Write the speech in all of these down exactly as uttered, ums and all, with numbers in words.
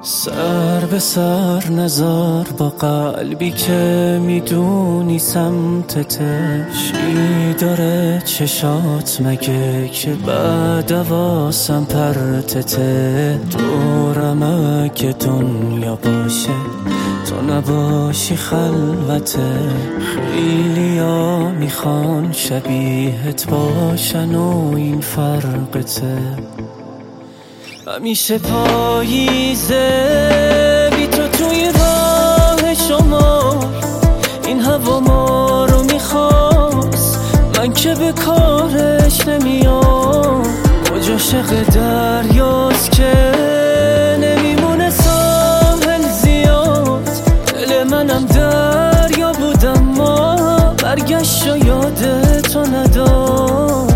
سر به سر نزار با قلبی که میدونی سمتته. چی داره چشات مگه که بعد واسم پرتته. دورم اگه دنیا باشه تو نباشی خلوته. خیلی ها میخوان شبیهت باشن و این فرقته. همیشه پاییزه بی تو توی راه شما. این هوا ما رو میخواست من که به کارش نمیام. کجا عاشق دریاست که نمیمونه ساحل زیاد. دل منم دریا بودم ما برگشت و یادتو نداد.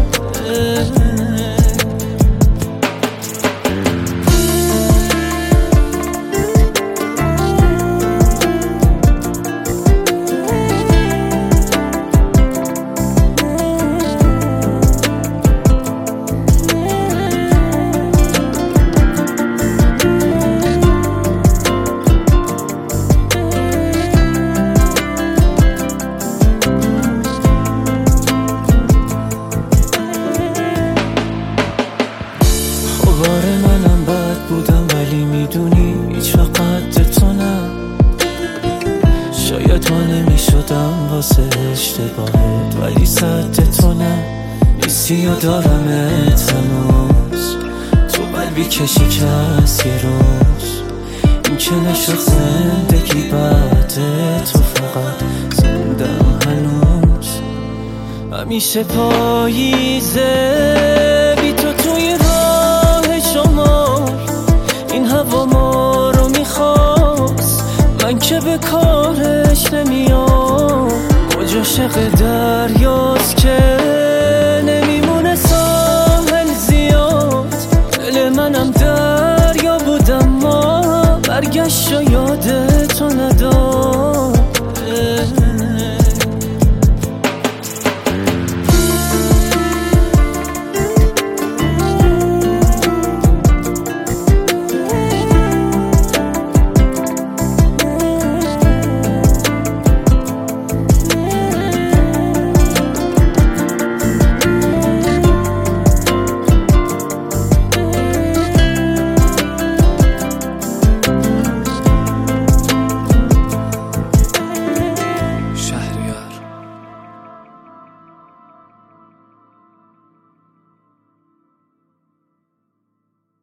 باره منم بد بودم ولی میدونی هیچ وقت تو نه. شاید ما نمیشدم واسه اشتباهت ولی صد تو نه. نیستی و دارمت هنوز تو قلبی که شکست یه روز. این که نشد زندگی بعد تو فقط زندم هنوز. همیشه پاییزه بی تو توی شما. این هوا ما رو میخواست من که به کارش نمیام. کجا عاشق دریا